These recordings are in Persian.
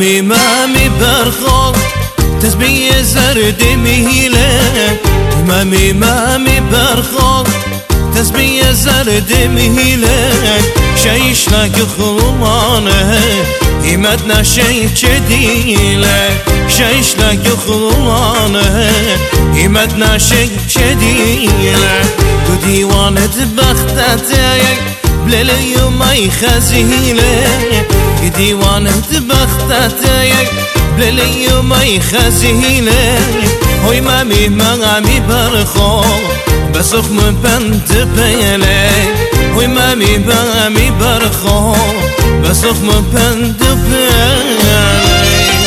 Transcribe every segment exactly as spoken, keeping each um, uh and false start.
مامي مامي برخو تسبي زرد مهيلة مامي مامي برخو تسبي زرد مهيلة شيش لك خلانه إيمتنا شيء جديلة شيش لك خلانه إيمتنا شيء جديلة وديوانة بختتي بليلي ما يخزيله ديوانة بختتي بليلي ما يخزيله هوي مامي مامي برخو بسخ من بنت بيلي هوي مامي مامي برخو بسخ من بنت بيلي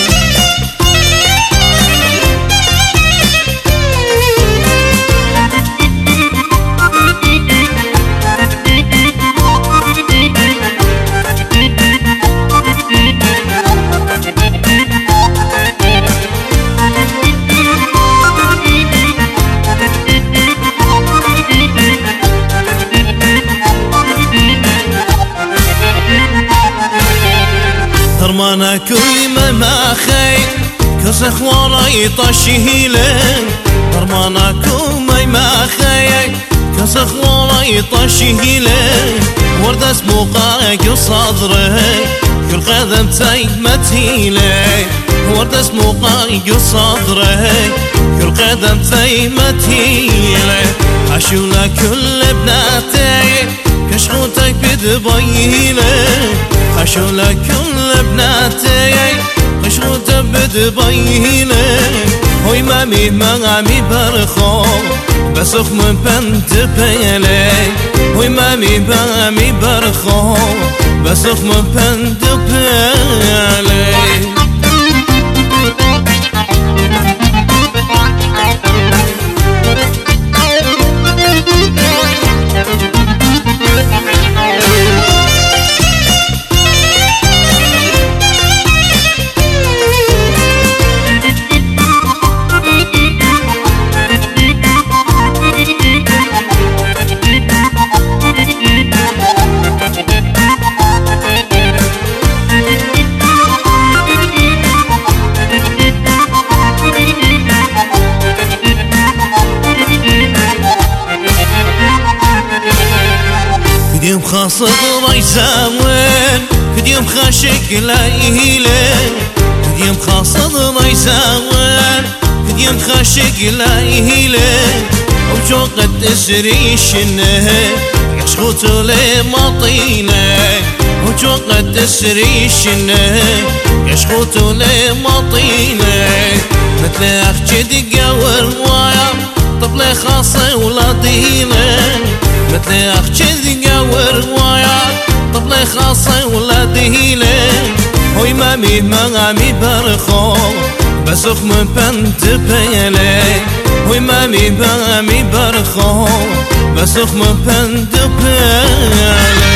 درمانا كوي ما خي كسخ وراي طشيله درمانا كوي ما خي كسخ وراي طشيله ورد اسمو قاق صدره كل قدم تاي متيله ورد اسمو قاق صدره كل قدم تاي متيله عشولا كل بناتي كشخوتك بدبيله عشولا كل بناتي قشوت بدبيله هوي مامي مامي برخو بسخ من بنت بيلي هوي مامي مامي برخو بسخ من بنت بيلي كديم خاصد ريساوين كديم خاشك لايله كديم خاصد ريساوين كديم خاشك لايله وجوقت تسريشنه يشخوت لي مطينه وجوقت تسريشنه يشخوت لي مطينه مثل اخجي دقاور وايا طفله خاصه ولادينه مثل اخجي دقاور وايا طفله خاصه ولادينه هوي مامي مامي برخو بسخ من بنت بيلي هوي مامي مامي برخو بسخ من بنت بيلي